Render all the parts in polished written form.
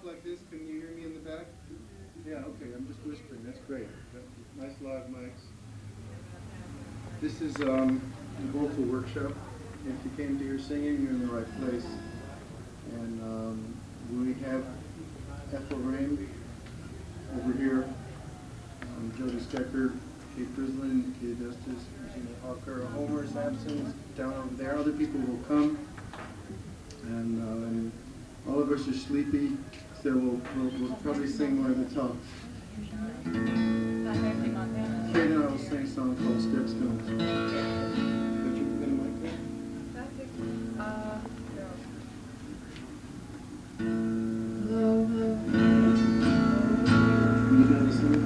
like this, can you hear me in the back? Yeah, okay, I'm just whispering. That's great. Nice live mics. This is the vocal workshop. If you came to hear singing, you're in the right place. And we have Ethel Rain over here, Jody Stecker, Kate Frislin, Kate Augustus, Regina Hawker, Homer Sampson down over there. Other people will come. And all of us are sleepy, so we'll probably sing more of the top. Kate and I will sing a song called Stepstones. But you gonna mic that? You gonna sing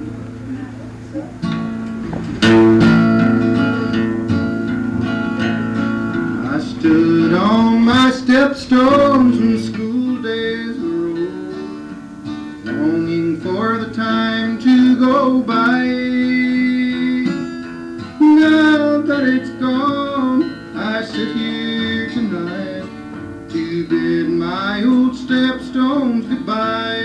it? I stood on my stepstones when school days were old, longing for the time to go by. Now that it's gone, I sit here tonight to bid my old stepstones goodbye.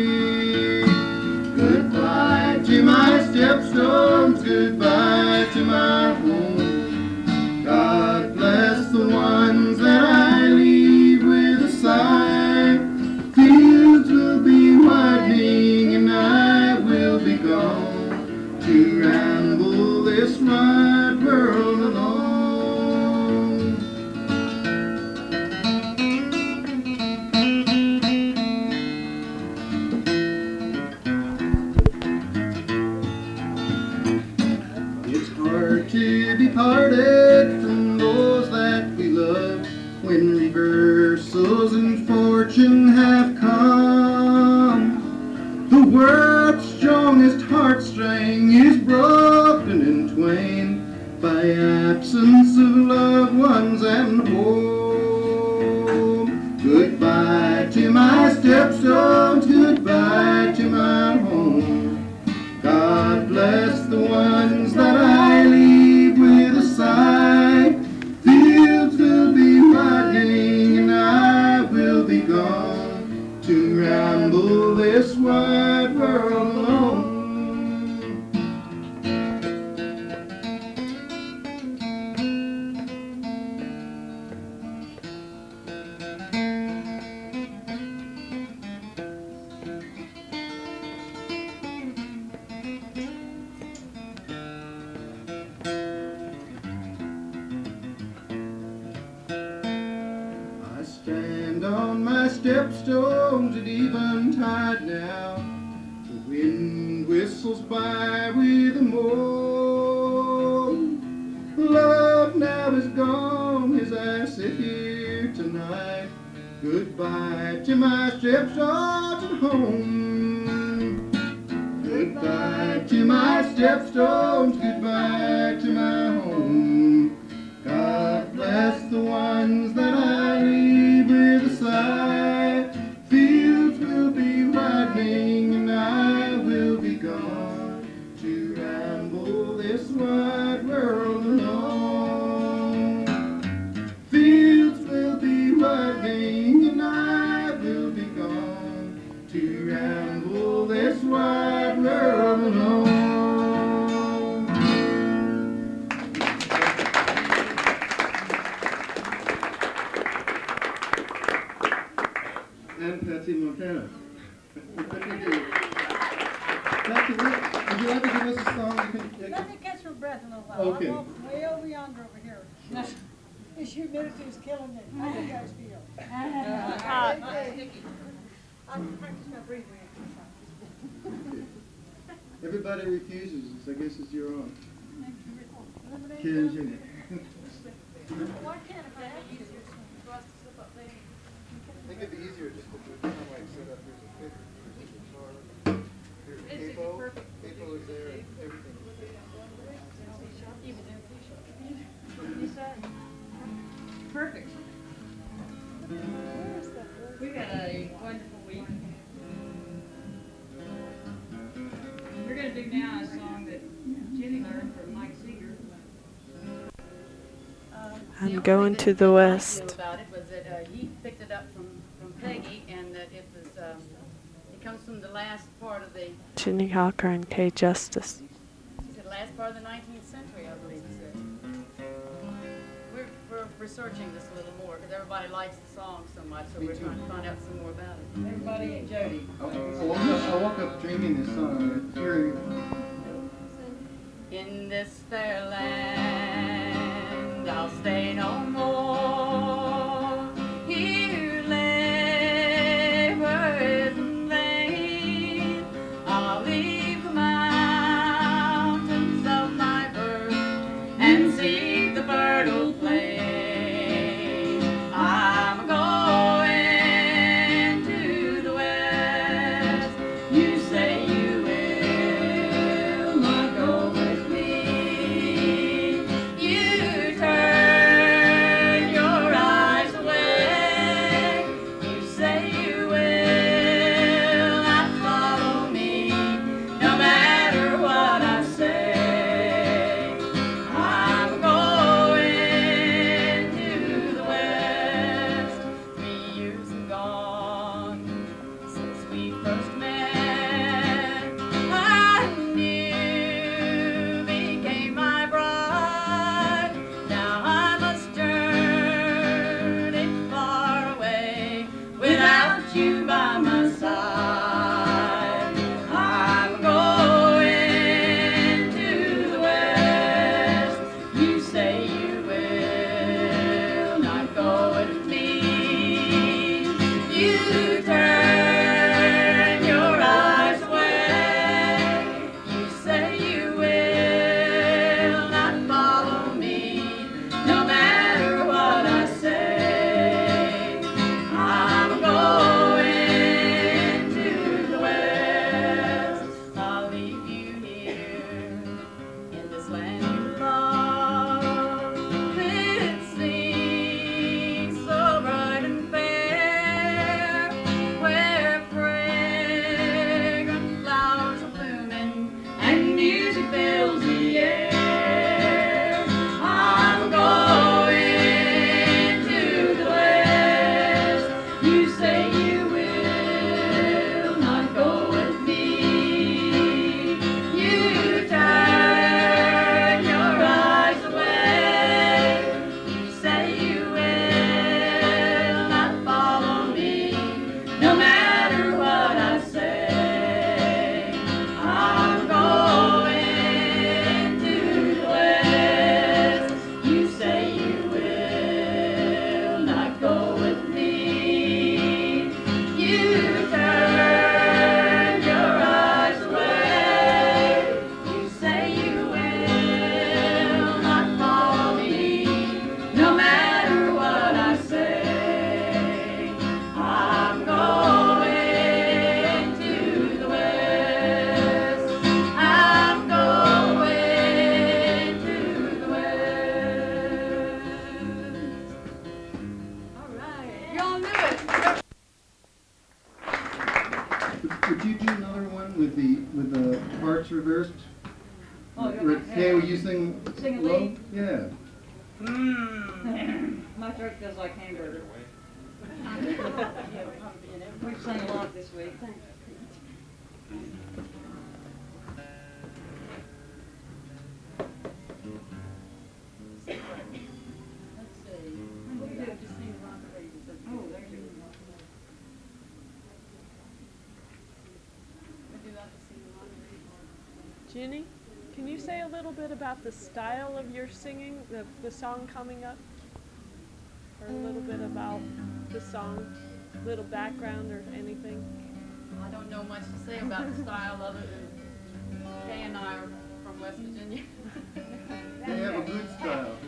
Goodbye to my stepstones, goodbye to my home. God bless the ones that I leave with a sigh. Fields will be widening and I will be gone to ramble this wide world alone. It's hard to be parted from those that we love when reversals in fortune have come. The world's strongest heartstring is broken in twain by absence of loved ones and home. Goodbye to my stepstones, goodbye to my home. God bless the ones that I leave with a sigh. Fields will be widening and I will be gone to ramble this wide world alone. I stand on my stepstones at eventide now. The wind whistles by with a moan. Love now is gone as I sit here tonight. Goodbye to my stepstones at home. Goodbye to my stepstones, goodbye to my home. God bless the ones that I leave with a sigh. Fields will be widening and I will be gone to ramble this wide world alone. Fields will be widening and I will be gone to ramble this wide world alone. And Patsy Montana. Patsy, would you like to give us a song? Let me catch my breath a little while. Okay. I'm way over yonder over here. This humidity is killing me. How do you guys feel? I practice my breathing exercise. Everybody refuses. I guess it's your own. Eliminate Ken them. Jr. Why can't I have easier for us to slip up there? I think it'd be easier just to do it kind of like set up. Here's a fifth, here's a guitar, here's a capo. Capo is there, and everything. Perfect. We've had a wonderful week. We're going to do now a song that Jenny learned from Mike Seeger. I'm going to the west. About it was that he picked it up from Peggy, and that it was last part of the, Ginny Hawker and Kay Justice. she said last part of the 19th century, I believe she said. We're researching this a little more because everybody likes the song so much, so Me we're too. trying to find out some more about it. Everybody and Jody. I woke up dreaming this song and hearing In this fair land, I'll stay no more. Here labor is in vain. I'll leave the mountains of my birth and seek the fertile plain. I'm going to the west. You say you will not go with me. You turn your eyes away. You say you will not follow me, no matter what I say. I'm going to the west. 3 years have gone since we first met, and you became my bride. Now I must journey far away without you by my side. I'm going to the west. You say you will not go with me. You turn your eyes away. You say you will not follow me, no matter what I say. I'm going to the west. I'll leave you here in this land you love. It seems so bright and fair, where fragrant flowers are blooming and music fills the air. I'm going to the west. You say you will not go with me. You turn your eyes away. You say you will not follow me, no matter what I say. I'm going to the west. You say you will not go with me. You turn your eyes away. You say you will not follow me, no matter what I say. I'm going to the west. I'm going to the west. All right, y'all knew it. Would you do another one with the parts reversed? Oh, you're right. Kay, will you sing Sing a low? lead? Yeah. My throat feels like hamburger. We've sung a lot this week. Let's see. What do you do? Just sing the rock of ages. Oh, there you go. Would you like to sing the rock of ages? Ginny, can you say a little bit about the style of your singing, the song coming up? Or a little bit about the song, little background or anything? I don't know much to say about the style other than Kay and I are from West Virginia. They have a good style.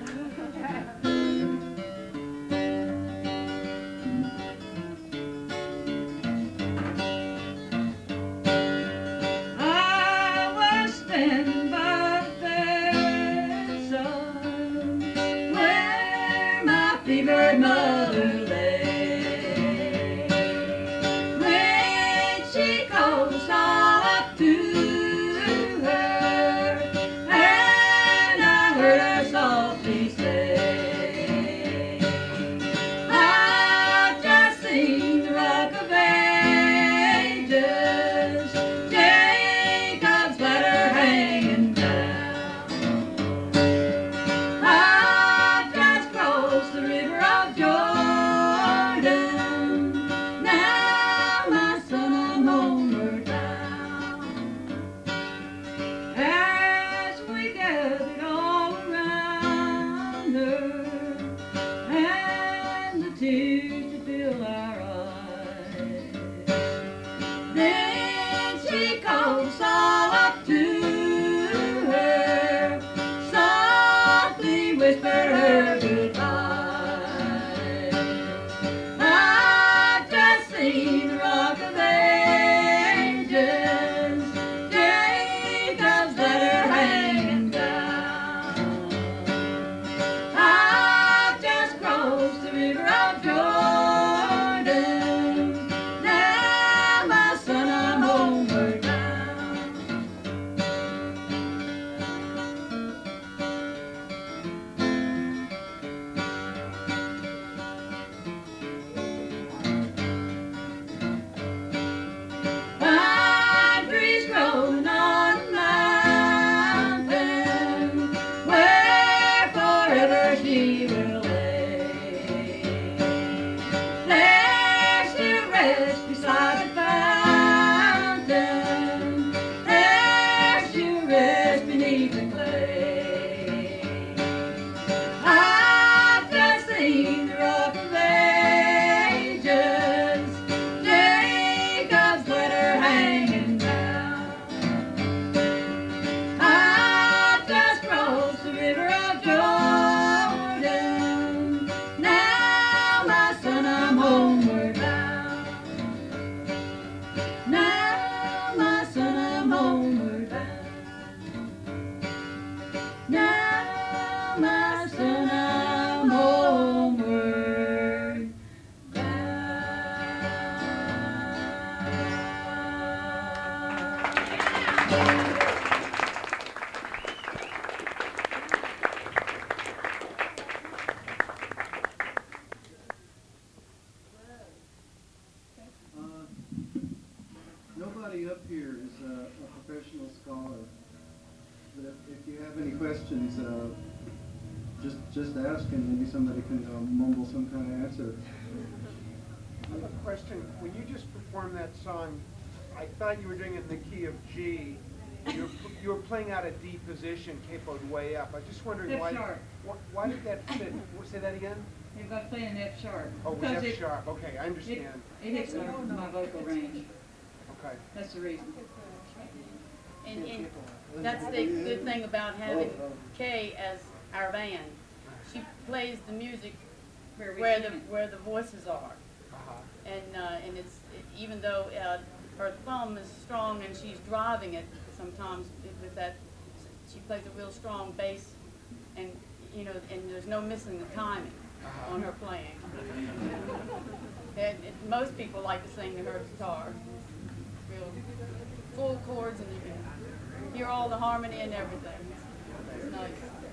I was standing by the bedside where my fevered mother lay. When she called us all up to her, Now, my son, I'm homeward bound. Nobody up here is a professional scholar, but if you have any questions, just ask and maybe somebody can mumble some kind of answer. I have a question. When you just performed that song, I thought you were doing it in the key of G. You were playing out a D position, capoed way up. I was just wondering F why. sharp. Why did that fit? Say that again. You've got to play an F sharp. Oh, it was Because F sharp. Okay, I understand. It hits my vocal range. Okay. That's the reason. And that's the good thing about having Kay as our band. She plays the music where the voices are. And even though her thumb is strong and she's driving it sometimes with that, she plays a real strong bass, and and there's no missing the timing on her playing. And most people like to sing to her guitar. Real full chords, and you can hear all the harmony and everything. It's nice.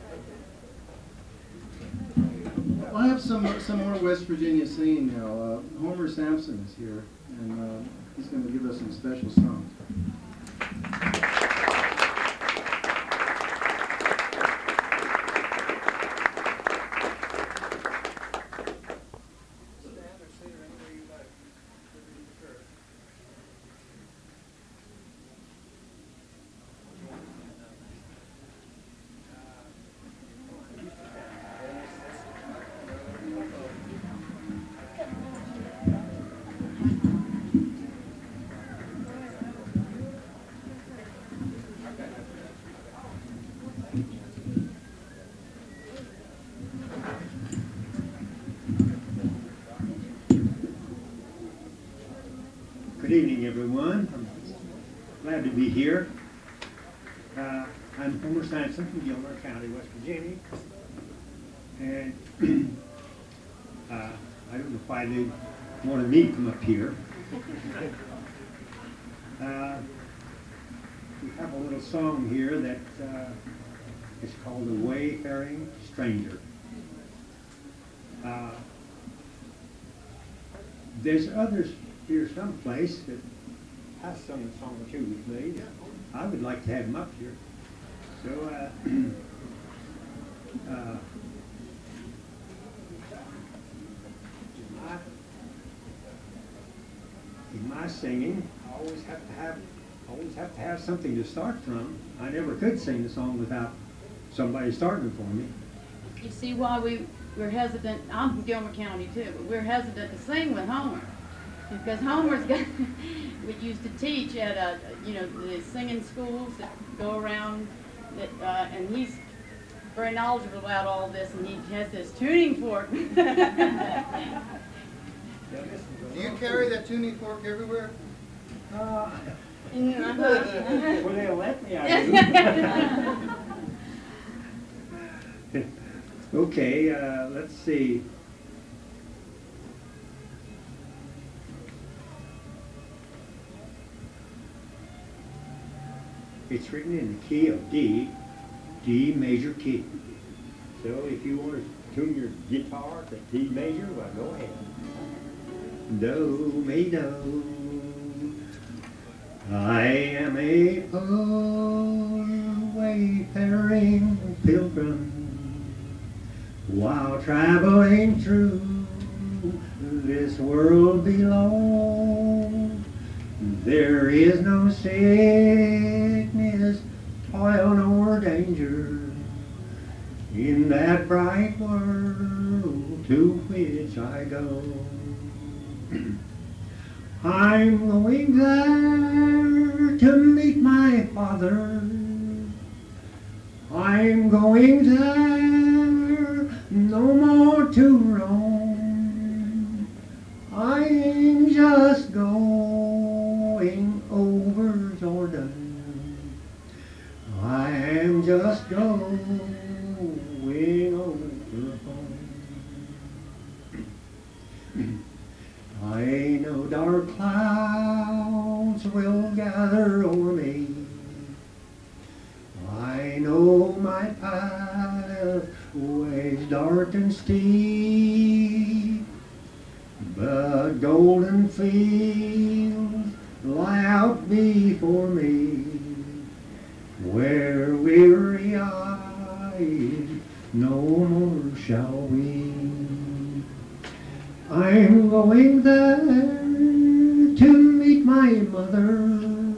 Well, I have some more West Virginia singing now. Homer Sampson is here, and he's going to give us some special songs. Good evening, everyone. I'm glad to be here. I'm Homer Sampson from Gilmer County, West Virginia. And I don't know why they wanted me to come up here. We have a little song here that is called The Wayfaring Stranger. There's others here someplace that has sung a song or two with me. I would like to have them up here. So, in my singing, I always have to have something to start from. I never could sing the song without somebody starting for me. You see why we're hesitant. I'm from Gilmer County too, but we're hesitant to sing with Homer. Because Homer's got, we used to teach at the singing schools that go around, and he's very knowledgeable about all this, and he has this tuning fork. Do you carry that tuning fork everywhere? Well, Uh-huh. they'll let me, I do. Okay, let's see. It's written in the key of D, D major key. So if you want to tune your guitar to D major, well, go ahead. Do, me, do. I am a poor wayfaring pilgrim while traveling through this world below. There is no sickness, toil, nor danger in that bright world to which I go. I'm going there to meet my Father. I'm going there no more to roam. I'm just going over Jordan. I am just going over home. I know dark clouds will gather over me. I know my pathway's dark and steep, but golden fields lie out before me, where weary-eyed no more shall we. I'm going there to meet my mother.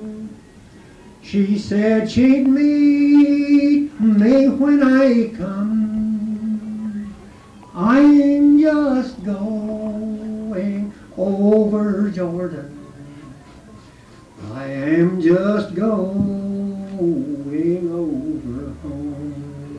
She said she'd meet me when I come. I'm just going over Jordan. I am just going over home.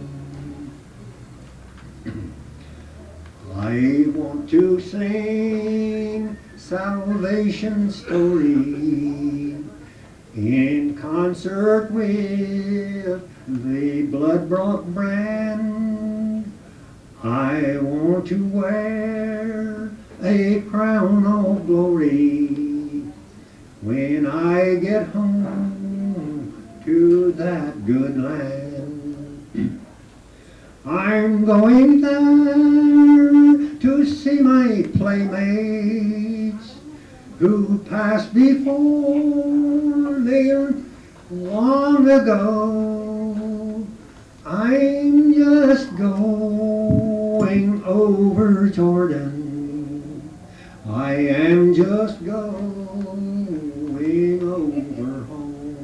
I want to sing salvation story in concert with the blood-brought brand. I want to wear a crown of glory when I get home to that good land. I'm going there to see my playmates who passed before me long ago. I'm just going over Jordan. I am just going over home.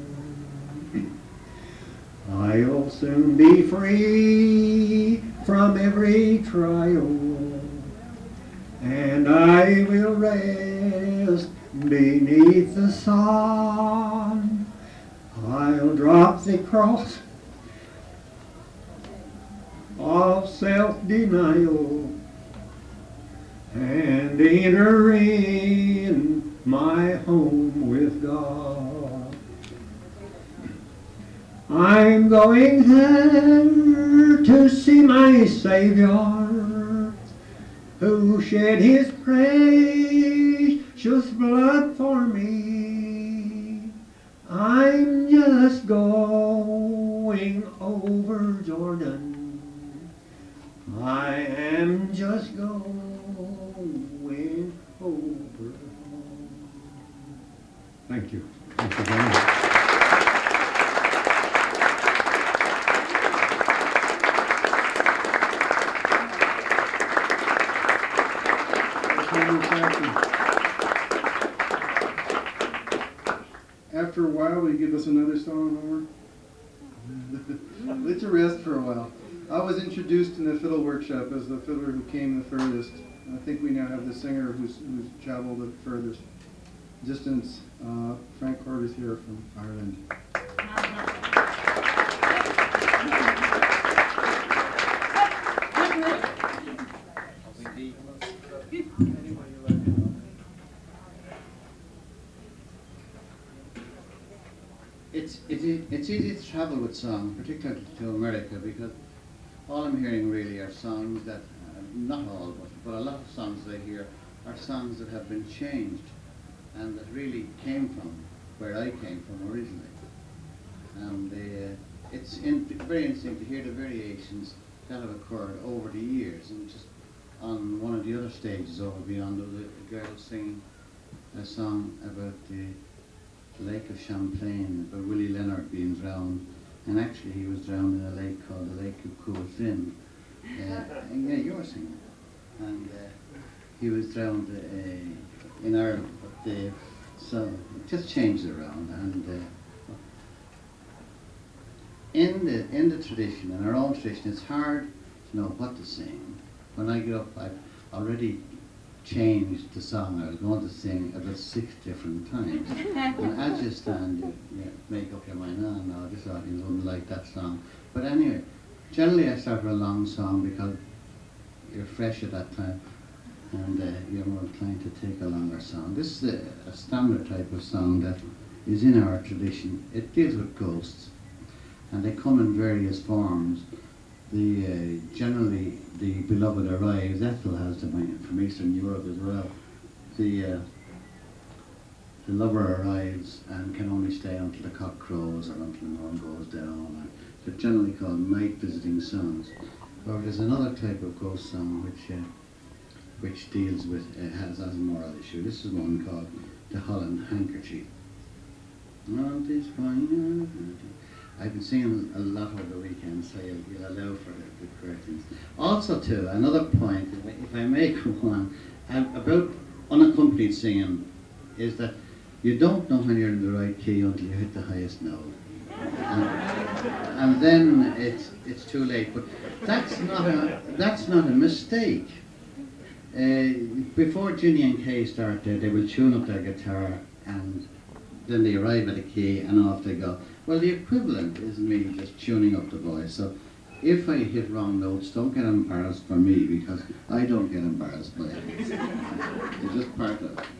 I'll soon be free from every trial, and I will rest beneath the sun. I'll drop the cross of self-denial and enter in my home with God. I'm going there to see my Savior, who shed his precious blood for me. I'm just going over Jordan. I am just going over home. Thank you. Thank you very much. After a while, will you give us another song, Homer? Let you rest for a while. I was introduced in the fiddle workshop as the fiddler who came the furthest. I think we now have the singer who's traveled the furthest distance. Frank Hort is here from Ireland. It's easy to travel with song, particularly to America, because all I'm hearing really are songs that, not all, but a lot of songs that I hear are songs that have been changed and that really came from where I came from originally. And it's very interesting to hear the variations that have occurred over the years. And just on one of the other stages over beyond, there was a girl singing a song about the Lake of Champlain, about Willie Leonard being drowned, and actually he was drowned in a lake called the Lake of Coolfin. And yeah, you were singing. And he was drowned in Ireland, but so just changed it around. And in the tradition, in our own tradition, it's hard to know what to sing. When I grew up, I already changed the song I was going to sing about 6 different times. And as you stand, you make up your mind, oh no, this audience wouldn't like that song. But anyway, generally I start with a long song because you're fresh at that time and you're more inclined to take a longer song. This is a standard type of song that is in our tradition. It deals with ghosts. and they come in various forms. Generally, the beloved arrives. Ethel has them from Eastern Europe as well. The lover arrives and can only stay until the cock crows or until the moon goes down. They're generally called night visiting songs. Or there's another type of ghost song which deals with, has a moral issue. This is one called The Holland Handkerchief. Oh, this fine. I've been singing a lot over the weekend, so you'll allow for the correct things. Also, too, another point, if I make one, about unaccompanied singing, is that you don't know when you're in the right key until you hit the highest note. And then it's too late. But that's not a mistake. Before Ginny and Kay start they will tune up their guitar and then they arrive at a key and off they go. Well, the equivalent is me just tuning up the voice. So if I hit wrong notes, don't get embarrassed for me, because I don't get embarrassed by it. It's just part of it.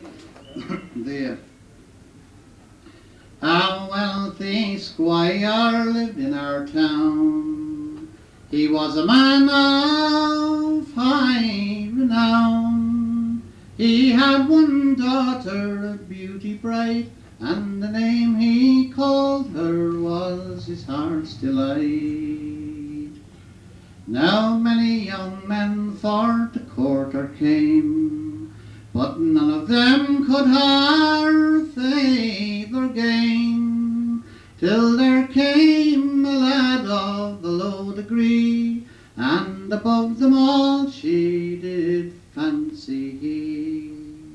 A wealthy squire lived in our town. He was a man of high renown. He had one daughter, a beauty bright, and the name he called her was his heart's delight. Now many young men for to court her came, but none of them could her favour gain, till there came a lad of the low degree, and above them all she did fancy he.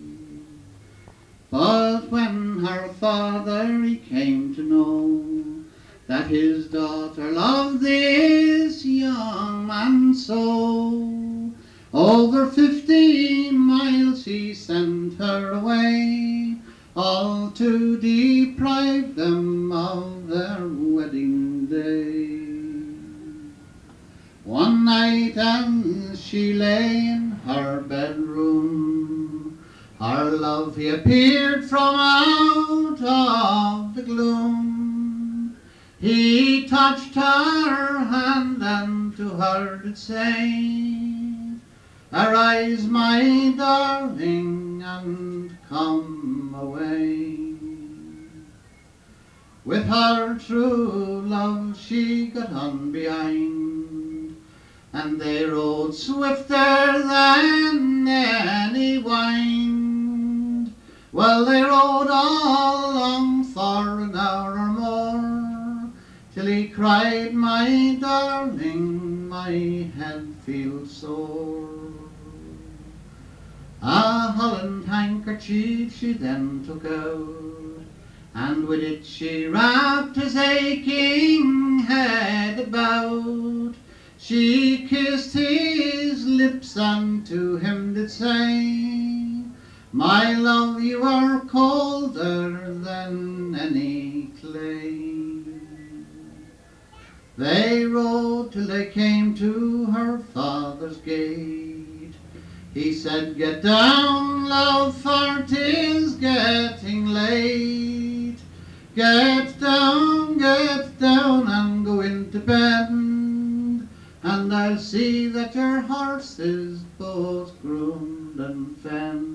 But when her father he came to know that his daughter loved this young man so, over 15 miles he sent her away, all to deprive them of their wedding day. One night as she lay in her bedroom, her love he appeared from out of the gloom. He touched her hand and to her did say, "Arise, my darling, and come away." With her true love she got on behind, and they rode swifter than any wind. Well, they rode all along for an hour or more, till he cried, "My darling, my head feels sore." A Holland handkerchief she then took out, and with it she wrapped his aching head about. She kissed his lips and to him did say, "My love, you are colder than any clay." They rode till they came to her father's gate. He said, "Get down, love, for 'tis getting late. Get down, and go into bed, and I'll see that your horse is both groomed and fenned."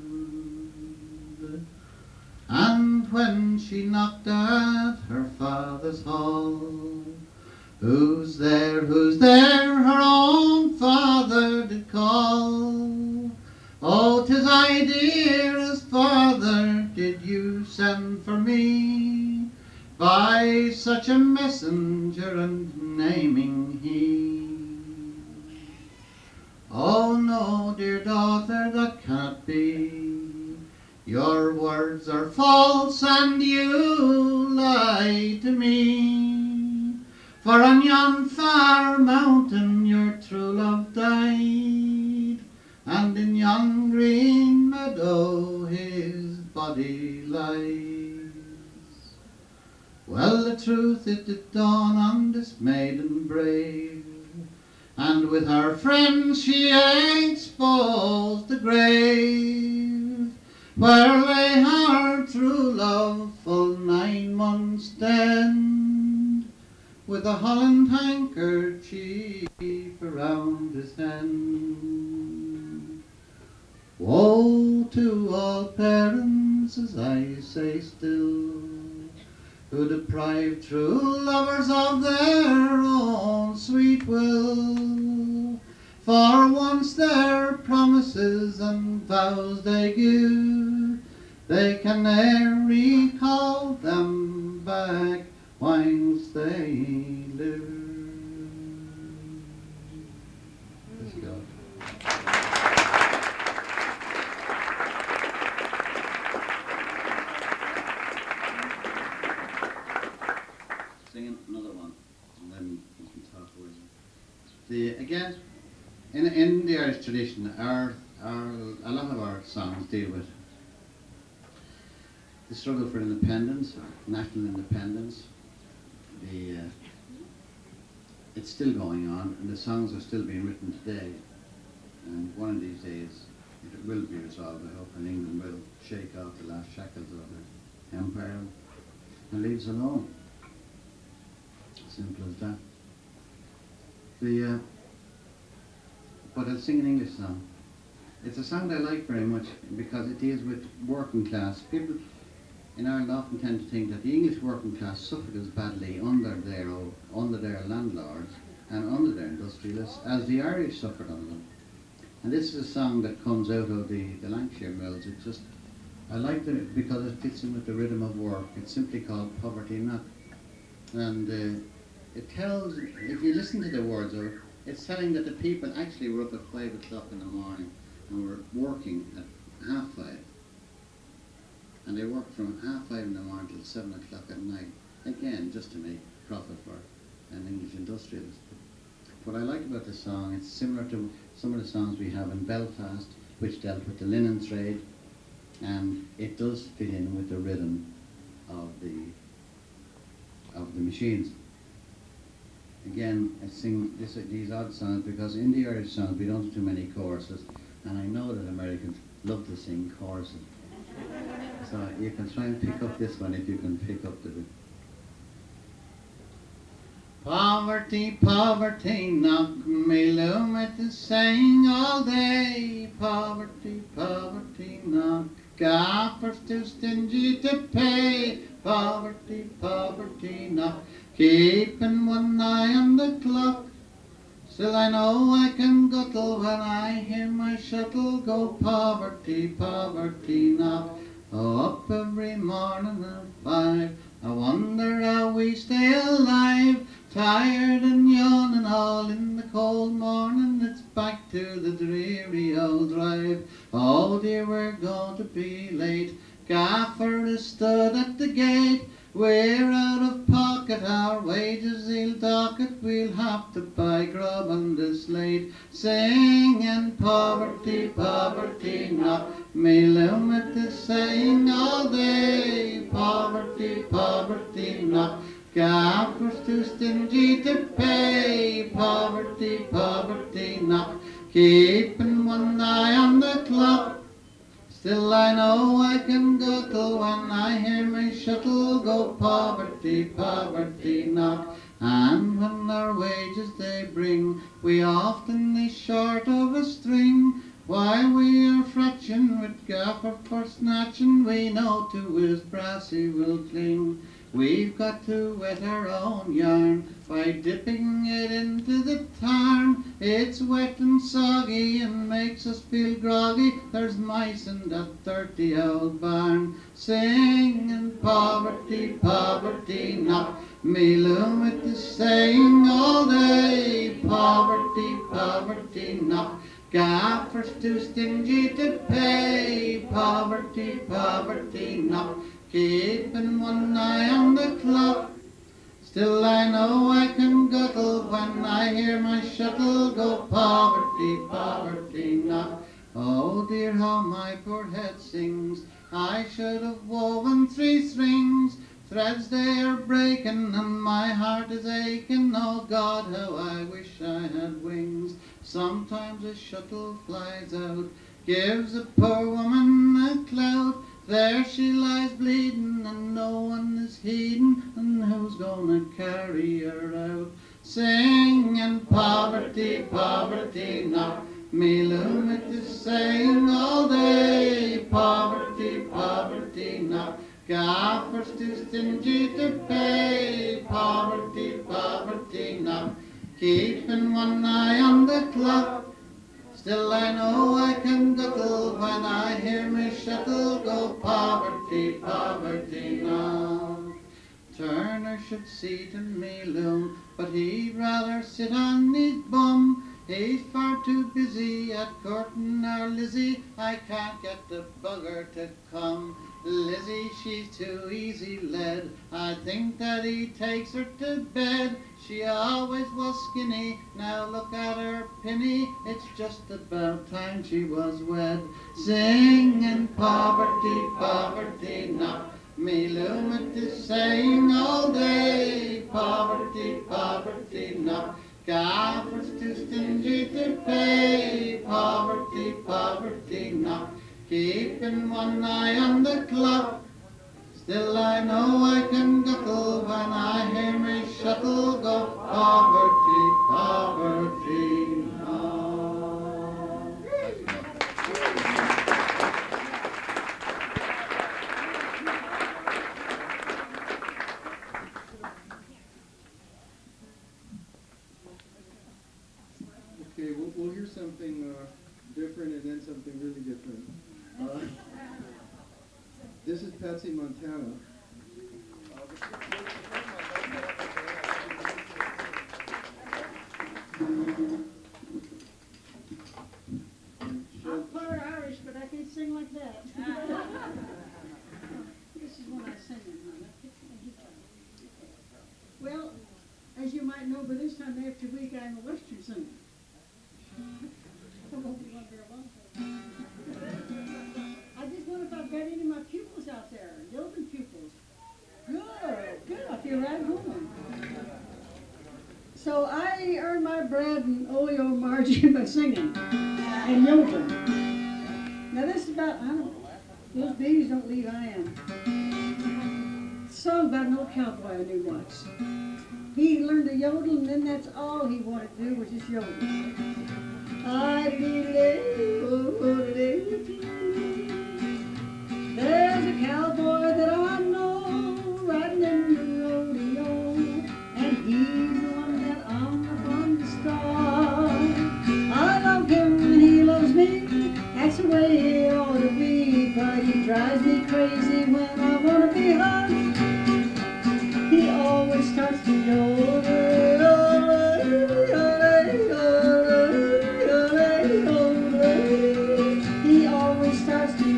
And when she knocked at her father's hall, "Who's there, who's there?" her own father did call. "Oh, 'tis I, dearest father, did you send for me? By such a messenger and naming he." "Oh no, dear daughter, that cannot be. Your words are false and you lie to me. For on yon far mountain your true love died, and in yon green meadow his body lies." Well, the truth it did dawn on this maiden brave, and with her friends she exposed the grave, where lay her true love full 9 months dead, with a holland handkerchief around his hand. Woe to all parents, as I say still, who deprive true lovers of their own sweet will. For once their promises and vows they give, they can ne'er recall them back whilst they live. Let's go. Sing another one, and then we can talk about it. Again, in the Irish tradition, a lot of our songs deal with the struggle for independence, national independence. It's still going on, and the songs are still being written today. And one of these days, it will be resolved, I hope, and England will shake off the last shackles of the empire and leave us alone. Simple as that. But I'll sing an English song. It's a song that I like very much because it deals with working class. People in Ireland often tend to think that the English working class suffered as badly under their landlords and under their industrialists as the Irish suffered under them. And this is a song that comes out of the Lancashire Mills. It's just, I like it because it fits in with the rhythm of work. It's simply called Poverty Knock. And it tells, if you listen to the words of it, it's telling that the people actually were up at 5 o'clock in the morning and were working at 5:30. And they worked from 5:30 in the morning till 7 o'clock at night. Again, just to make profit for an English industrialist. What I like about this song, it's similar to some of the songs we have in Belfast, which dealt with the linen trade, and it does fit in with the rhythm of the machines. Again, I sing these odd songs because in the Irish songs we don't do too many choruses, and I know that Americans love to sing choruses. So you can try and pick up this one if you can pick up the rhythm. Poverty, poverty, knock me loom at the saying all day. Poverty, poverty, knock, gaffers too stingy to pay. Poverty, poverty, knock, keeping one eye on the clock. Still I know I can guttle when I hear my shuttle go. Poverty, poverty, knock, up every morning at 5. I wonder how we stay alive. Tired and yawning all in the cold morning, it's back to the dreary old drive. Oh dear, we're going to be late. Gaffer has stood at the gate. We're out of pocket, our wages he'll dock it. We'll have to buy grub on the slate. Singing poverty, poverty, knock me loom at the saying all day. Poverty, poverty, knock, gaffers too stingy to pay. Poverty, poverty, knock, keeping one eye on the clock. Still I know I can guttle when I hear my shuttle go. Poverty, poverty, knock, and when our wages they bring, we often is short of a string. While we are fretching with gaffer for snatching, we know to his brassy will cling. We've got to wet our own yarn by dipping it into the tarn. It's wet and soggy and makes us feel groggy. There's mice in that dirty old barn. Singing poverty, poverty, knock me loom at the saying all day. Poverty, poverty, knock, gaffers too stingy to pay. Poverty, poverty, knock, keeping one eye on the clock. Still I know I can guttle when I hear my shuttle go. Poverty, poverty, knock. Oh dear, how my poor head sings. I should have woven 3 strings. Threads they are breaking and my heart is aching. Oh God, how I wish I had wings. Sometimes a shuttle flies out, gives a poor woman a clout. There she lies bleeding and no one is heeding, and who's gonna carry her out? Singing poverty, poverty, knock me loom it is saying all day. Poverty, poverty, knock gaffers too stingy to pay. Poverty, poverty, knock keeping one eye on the clock. Still I know I can guckle when I hear me shuttle go. Poverty, poverty now. Turner should seat in me loom, but he'd rather sit on his bum. He's far too busy at courting our Lizzie. I can't get the bugger to come. Lizzie, she's too easy led. I think that he takes her to bed. She always was skinny, now look at her pinny. It's just about time she was wed. Singing poverty, poverty, knock me loom it is saying all day. Poverty, poverty, knock gaffers too stingy to pay. Poverty, poverty, knock keeping one eye on the clock. Still I know I can guckle when I hear me shuttle go. Poverty, poverty now. Okay, we'll hear something different and then something really different. This is Patsy Montana. I'm part Irish, but I can't sing like that. This is what I sing in, huh? Well, as you might know, by this time after week, I'm a Western singer. I won't be one very long time. I just wonder if I've got any of my pupils out there, Gilman pupils. Good, I feel right home. So I earn my bread and oleo margin by singing and yodeling. Now this is about, I don't know, those babies don't leave I am. Song about an old cowboy I knew once. He learned to yodel and then that's all he wanted to do was just yodel. There's a cowboy that I know riding in the rodeo, and he's the one that I'm upon the star. I love him and he loves me, that's the way it ought to be, but he drives me crazy when I want to be hugged. He always starts to yodel. He always starts to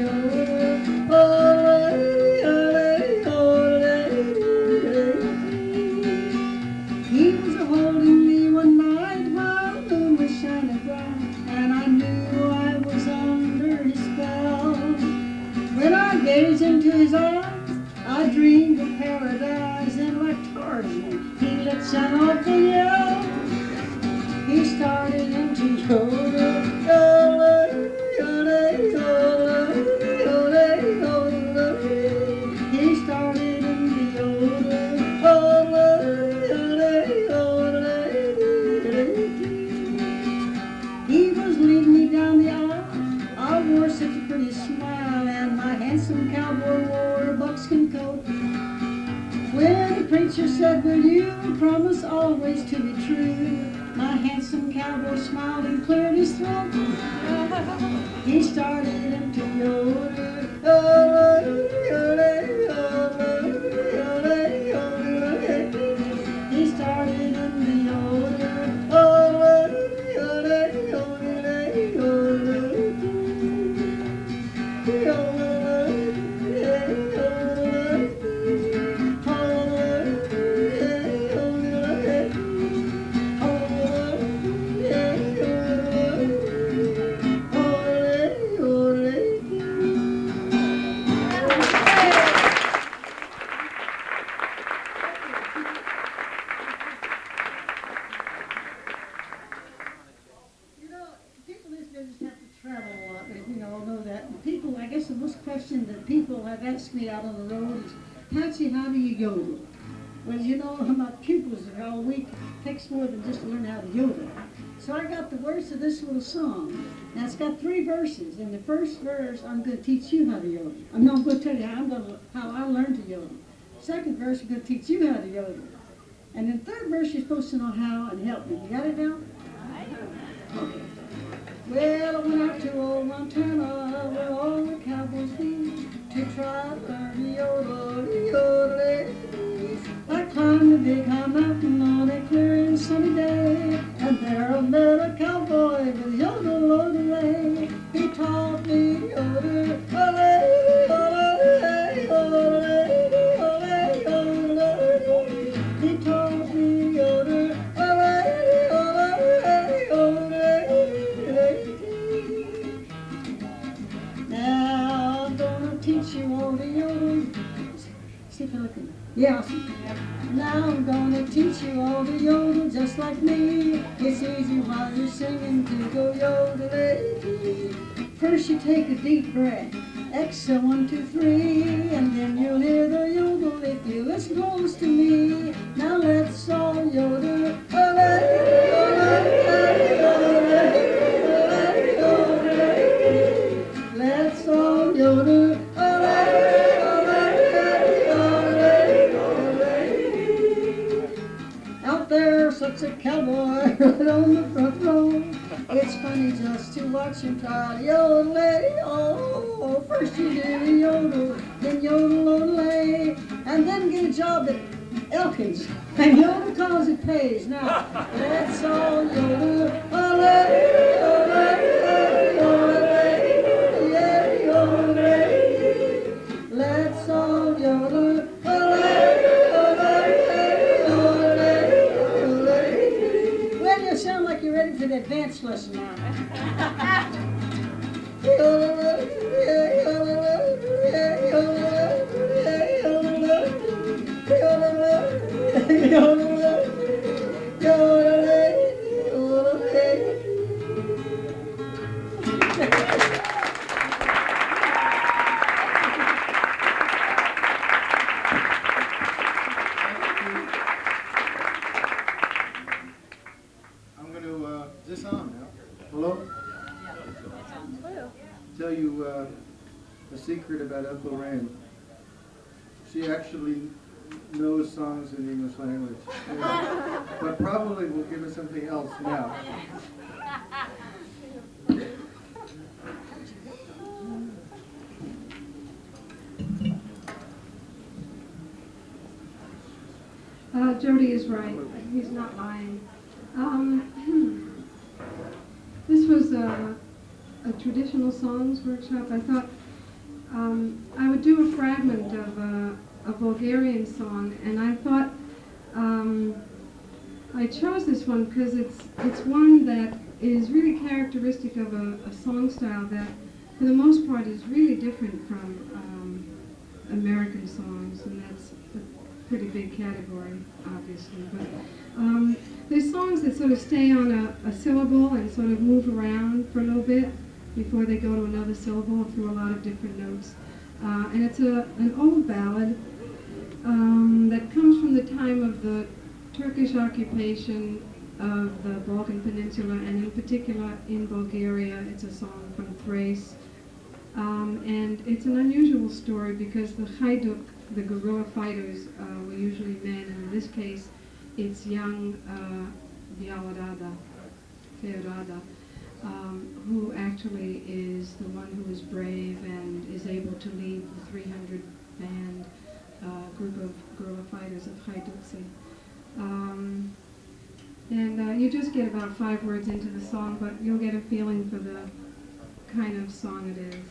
He was holding me one night while the moon was shining bright, and I knew I was under his spell. When I gazed into his eyes, I dreamed of paradise, and like Tarzan, he let out off a yell. He started into yodel. He started in the yodel. He was leading me down the aisle. I wore such a pretty smile, and my handsome cowboy wore a buckskin coat. When the preacher said, "Will you promise always to be true?" my handsome cowboy smiled and cleared his throat. He started into yodel. He started in the most question that people have asked me out on the road is, Patsy, how do you yodel? Well, you know, my pupils are all week. It takes more than just to learn how to yodel. So I got the words of this little song. Now it's got 3 verses. In the first verse, I'm going to teach you how to yodel. I'm going to tell you how I learned to yodel. Second verse, I'm going to teach you how to yodel. And in third verse, you're supposed to know how and help me. You got it now? Okay. Well, I went out to old Montana, where all the cowboys be, to try to learn to yodel, yodel. I climbed a big high mountain on a clear and sunny day, and there I met a cowboy with yodel, yodel. He taught me to yodel, yodel, yodel, yodel. He taught me yodel, now I'm gonna teach you all the yodel. See if I look at it. Yeah. Now I'm gonna teach you all the yodel just like me. It's easy while you're singing to go yodel. First you take a deep breath. Exhale 1, 2, 3, and then you'll hear the yodel if you listen close to me. Now let's all yodel. Let's all yodel. Out there sits a cowboy right on the front row. It's funny just to watch him try to yodel. Oh, first you do the yodel, then yodel, and then get a job at Elkins. And yodel cause it pays. Now, let's all yodel. Let's all yodel. Well, you sound like you're ready for the advanced lesson now. I'm going to, is this on now? Hello? Tell you a secret about Uncle Rand. She actually knows songs in the English language, but probably will give us something else now. Jody is right. He's not lying. This was a traditional songs workshop. I thought I would do a fragment of a Bulgarian song, and I thought I chose this one because it's one that is really characteristic of a song style that, for the most part, is really different from American songs, and that's a pretty big category, obviously. But there's songs that sort of stay on a syllable and sort of move around for a little bit before they go to another syllable through a lot of different notes. And it's an old ballad that comes from the time of the Turkish occupation of the Balkan Peninsula, and in particular in Bulgaria. It's a song from Thrace. And it's an unusual story because the Hajduk, the guerrilla fighters, were usually men, and in this case it's young Feodada, who actually is the one who is brave and is able to lead the 300-man group of guerrilla fighters of Hajdukse. And you just get about 5 words into the song, but you'll get a feeling for the kind of song it is.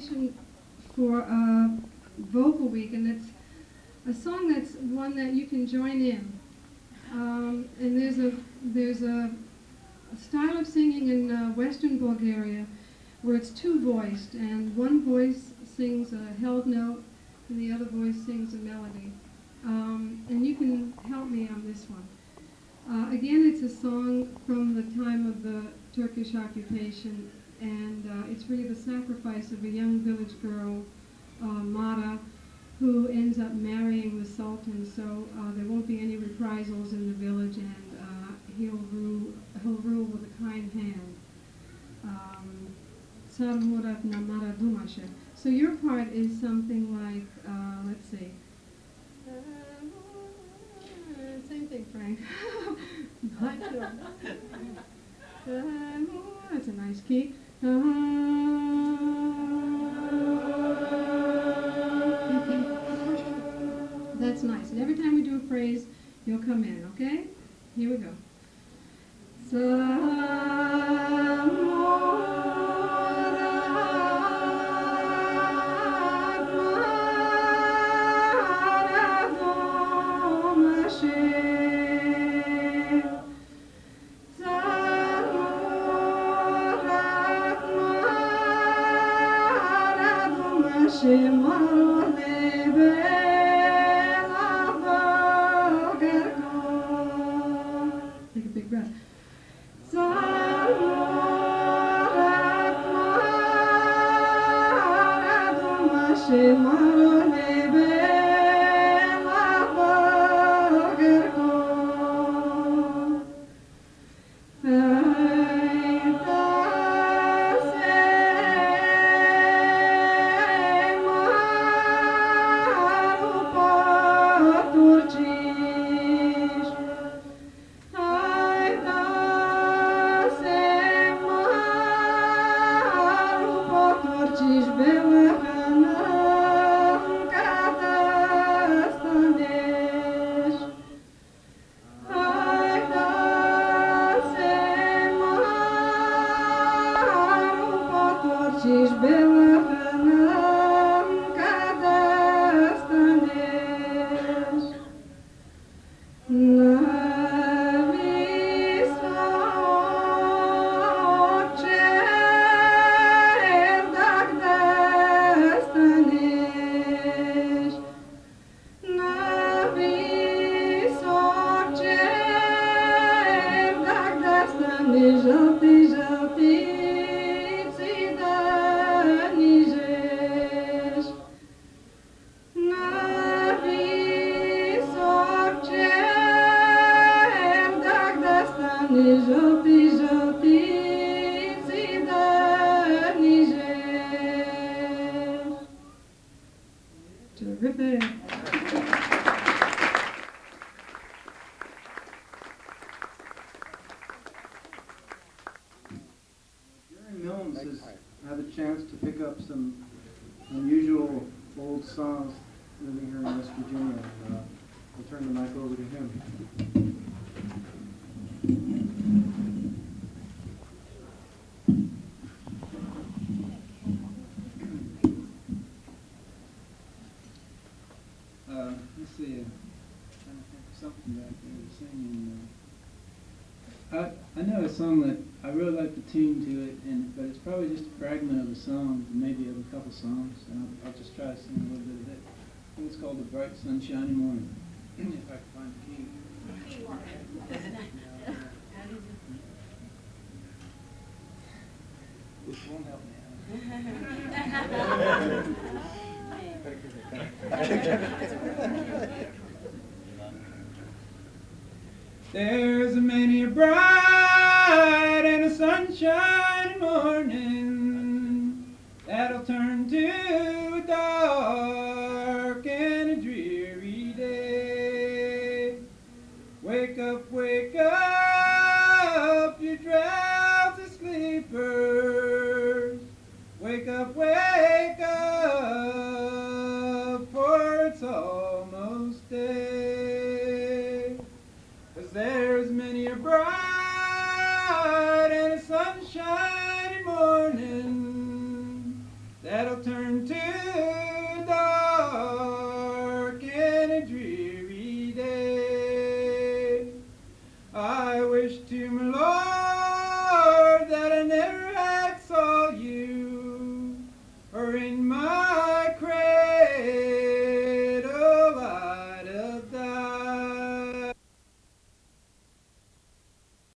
invitation for a vocal week, and it's a song that's one that you can join in. And there's a style of singing in Western Bulgaria where it's two-voiced, and one voice sings a held note and the other voice sings a melody. And you can help me on this one. Again, it's a song from the time of the Turkish occupation, and it's really the sacrifice of a young village girl, Mara, who ends up marrying the Sultan, so there won't be any reprisals in the village, and he'll rule with a kind hand. Sarmurat Namara Dumashe. So your part is something like, let's see. Same thing, Frank. That's a nice key. That's nice. And every time we do a phrase, you'll come in, okay? Here we go. Take a big breath. Terrific. Jerry Milnes has had a chance to pick up some unusual old songs living here in West Virginia. I'll turn the mic over to him. Let's see, I'm trying to think of something back there to singing. I know a song that I really like the tune to it, but it's probably just a fragment of a song, maybe of a couple songs, and I'll just try to sing a little bit of it. I think it's called The Bright Sunshiny Morning, if I can find the key. This won't help me There's a many a bright and a sunshiny morning that'll turn to a dark and a dreary day. Wake up, you drowsy sleepers. Wake up, for it's almost day. 'Cause there's many a bright and a sunshiny morning that'll turn saw you, or in my